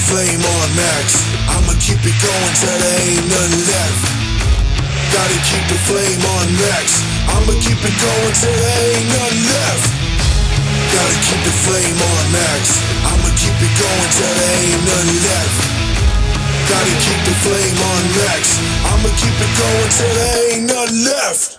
flame on max. I'ma keep it going till there ain't nothing left. Gotta keep the flame on max. I'ma keep it going till there ain't nothing left. Gotta keep the flame on max. I'ma keep it going till there ain't nothing left. Gotta keep the flame on max. I'ma keep it going till there ain't nothing left.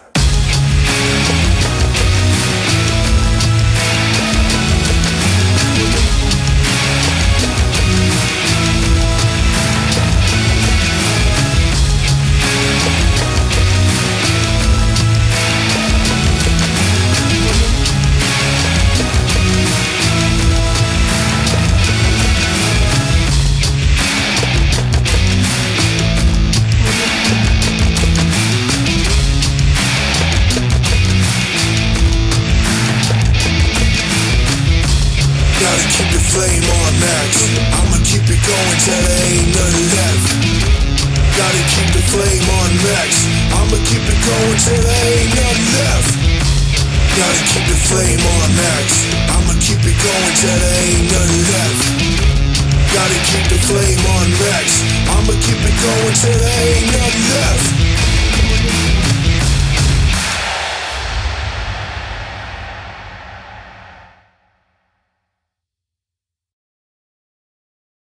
Gotta keep the flame on max. I'ma keep it going till there ain't nothing left. Gotta keep the flame on max. I'ma keep it going till there ain't nothing left. Gotta keep the flame on max. I'ma keep it going till there ain't nothing left. Gotta keep the flame on max. I'ma keep it going till there ain't nothing left.